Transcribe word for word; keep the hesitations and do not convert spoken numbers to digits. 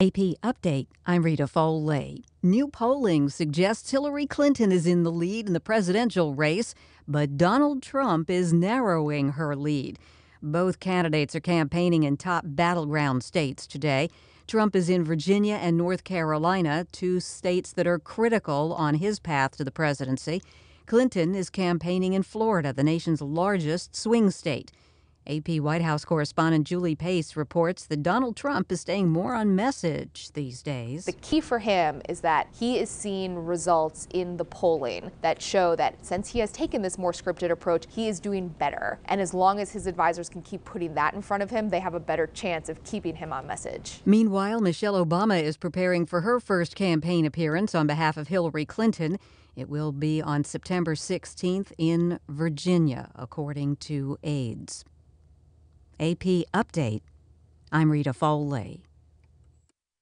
A P Update, I'm Rita Foley. New polling suggests Hillary Clinton is in the lead in the presidential race, but Donald Trump is narrowing her lead. Both candidates are campaigning in top battleground states today. Trump is in Virginia and North Carolina, two states that are critical on his path to the presidency. Clinton is campaigning in Florida, the nation's largest swing state. A P White House correspondent Julie Pace reports that Donald Trump is staying more on message these days. The key for him is that he is seeing results in the polling that show that since he has taken this more scripted approach, he is doing better. And as long as his advisors can keep putting that in front of him, they have a better chance of keeping him on message. Meanwhile, Michelle Obama is preparing for her first campaign appearance on behalf of Hillary Clinton. It will be on September sixteenth in Virginia, according to aides. A P Update, I'm Rita Foley.